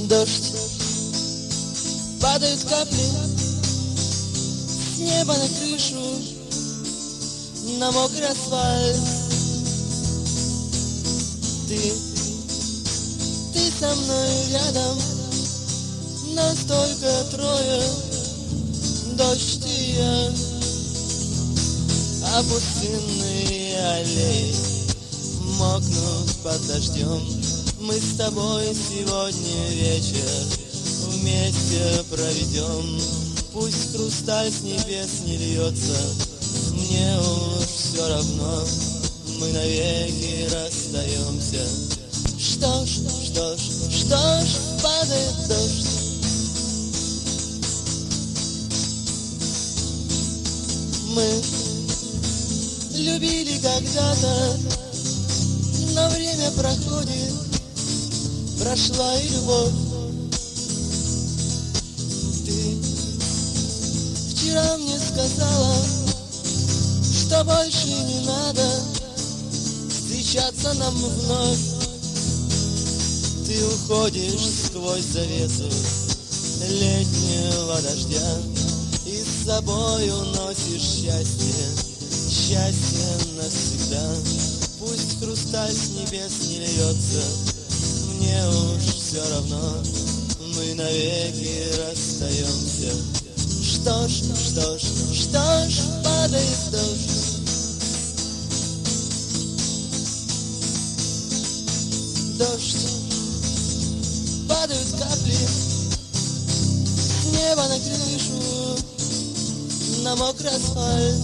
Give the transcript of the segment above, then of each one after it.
Дождь, падают капли с неба на крышу, на мокрый асфальт. Ты со мной рядом, нас только трое, дождь и я. А пустынные аллеи мокнут под дождем. Мы с тобой сегодня вечер вместе проведем. Пусть хрусталь с небес не льется, мне уж все равно, мы навеки расстаемся. Что ж, падает дождь. Мы любили когда-то, но время проходит, прошла и любовь. Ты вчера мне сказала, что больше не надо встречаться нам вновь. Ты уходишь сквозь завесу летнего дождя и с собой уносишь счастье навсегда. Пусть хрусталь с небес не льется, мне уж все равно, мы навеки расстаемся. Что ж, падает дождь. Дождь, падают капли с неба на крышу, на мокрый асфальт.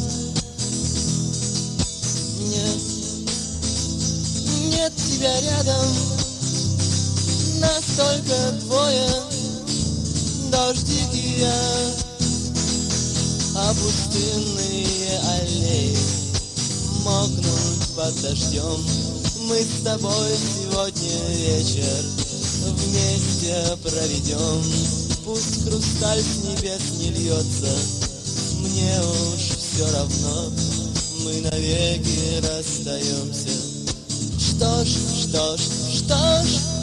Нет тебя рядом, нас только двое, дождик и я. А пустынные аллеи мокнут под дождем. Мы с тобой сегодня вечер вместе проведем. Пусть хрусталь с небес не льется, мне уж все равно, мы навеки расстаемся. Что ж,